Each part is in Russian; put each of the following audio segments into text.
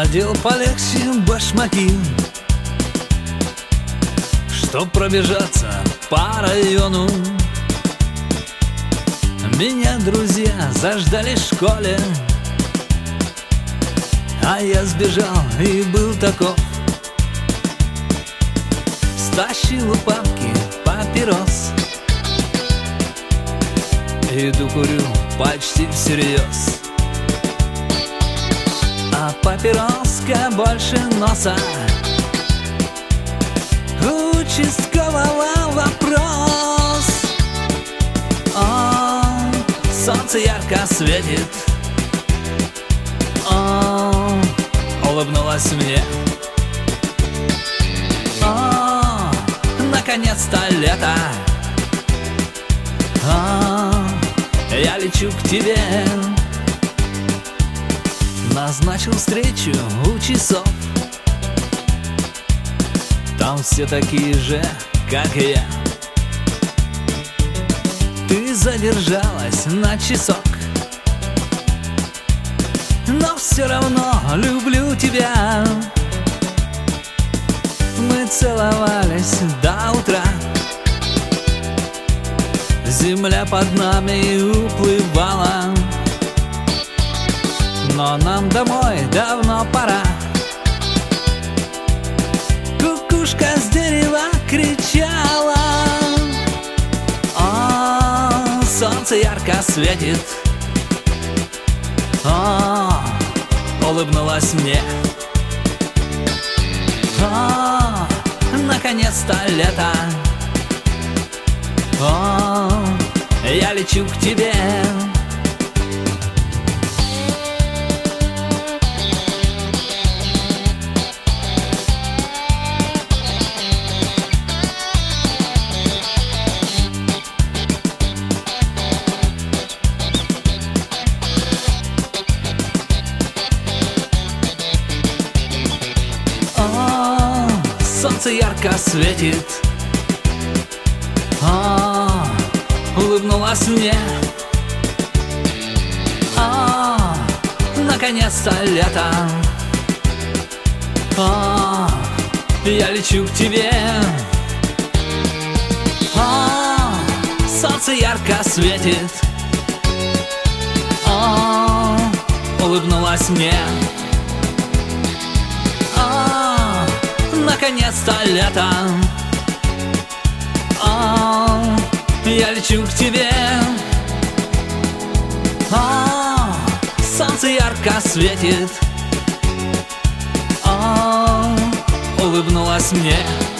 Надел полегче башмаки, чтоб пробежаться по району. Меня друзья заждали в школе, а я сбежал и был таков. Стащил у папки папирос, иду курю почти всерьез. А папироска больше носа. Участкового вопрос. О, солнце ярко светит. О, улыбнулась мне. О, наконец-то лето. О, я лечу к тебе. Назначил встречу у часов. Там все такие же, как и я. Ты задержалась на часок, но все равно люблю тебя. Мы целовались до утра. Земля под нами уплывала, но нам домой давно пора. Кукушка с дерева кричала. О, солнце ярко светит. О, улыбнулась мне. О, наконец-то лето. О, я лечу к тебе. Солнце ярко светит. О, улыбнулась мне. О, наконец-то лето. О, я лечу к тебе. О, солнце ярко светит. О, улыбнулась мне. Наконец-то лето. О, я лечу к тебе. О, солнце ярко светит. О, улыбнулась мне.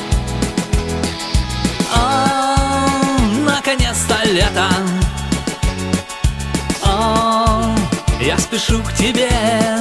О, наконец-то лето. О, я спешу к тебе.